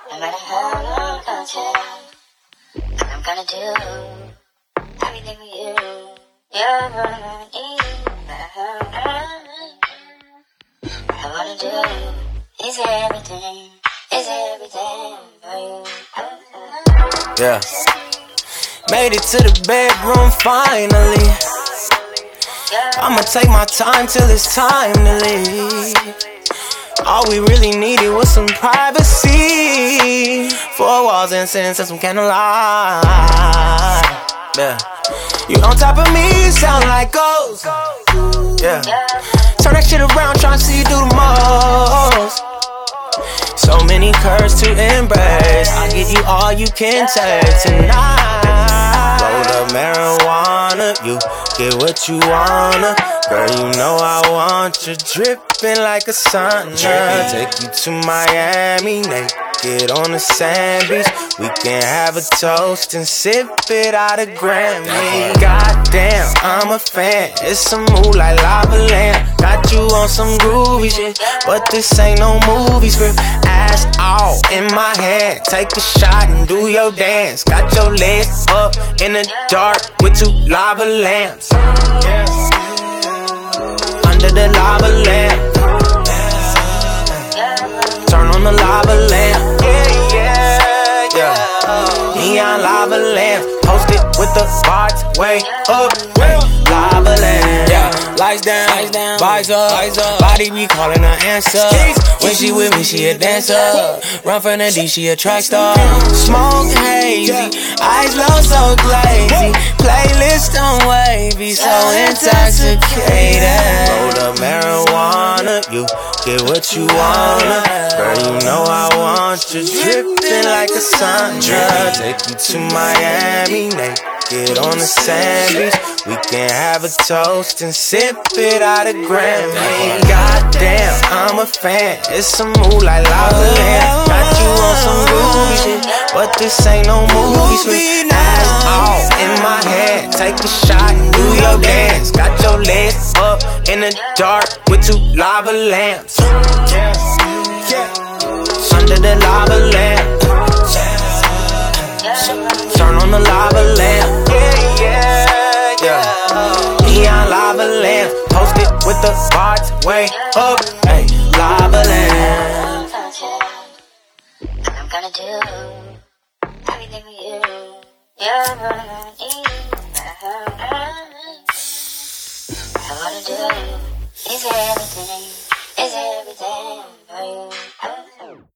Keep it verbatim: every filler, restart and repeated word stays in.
No matter how long I'll tell, I'm gonna do everything for you. You're gonna need I wanna do is everything, is everything for you. Yeah. Made it to the bedroom finally. I'ma take my time till it's time to leave. All we really needed was some privacy. Four walls and sense of some candlelight. Yeah. You on top of me, sound like ghosts. Yeah. Turn that shit around, tryna see you do the most. So many curves to embrace. I'll give you all you can take tonight. Roll up marijuana, you get what you wanna. Girl, you know I want you dripping like a sauna. Take you to Miami, naked on the sand beach. We can have a toast and sip it out of Grammy. Goddamn, I'm a fan. It's a mood like lava lamp. Got you on some groovy shit, but this ain't no movie script. Ass all in my hand. Take a shot and do your dance. Got your legs up in the dark with two lava lamps. Under the lava lamp. Turn on the lava lamp. Yeah, yeah, yeah. Neon lava lamp. Post it with the bars way up. Hey, lava lamp. Yeah, lights down, lights down, vibes up, body be calling her answer. When she with me, she a dancer. Run from the D, she a track star. Smoke hazy, eyes low so glazy. Playlist on wavy, so intoxicated. Roll up marijuana, you get what you wanna. Girl, you know I want you dripping like a Sandra. Take you to Miami, naked on the sand beach. We can have a toast and sip it out of Grammy. Goddamn, I'm a fan. It's a mood like lava lamp. Got you on some groovy shit, but this ain't no movie script. Ass all in my hand. Take a shot and do your dance. Got your legs up in the dark with two lava lamps. Under the lava lamp. Turn on the lava lamp. Yeah, yeah, yeah. Neon lava lamp. Post it with the bars way up. Hey, lava lamp. I'm gonna do everything for you. You're gonna need I wanna do is everything, is everything for you.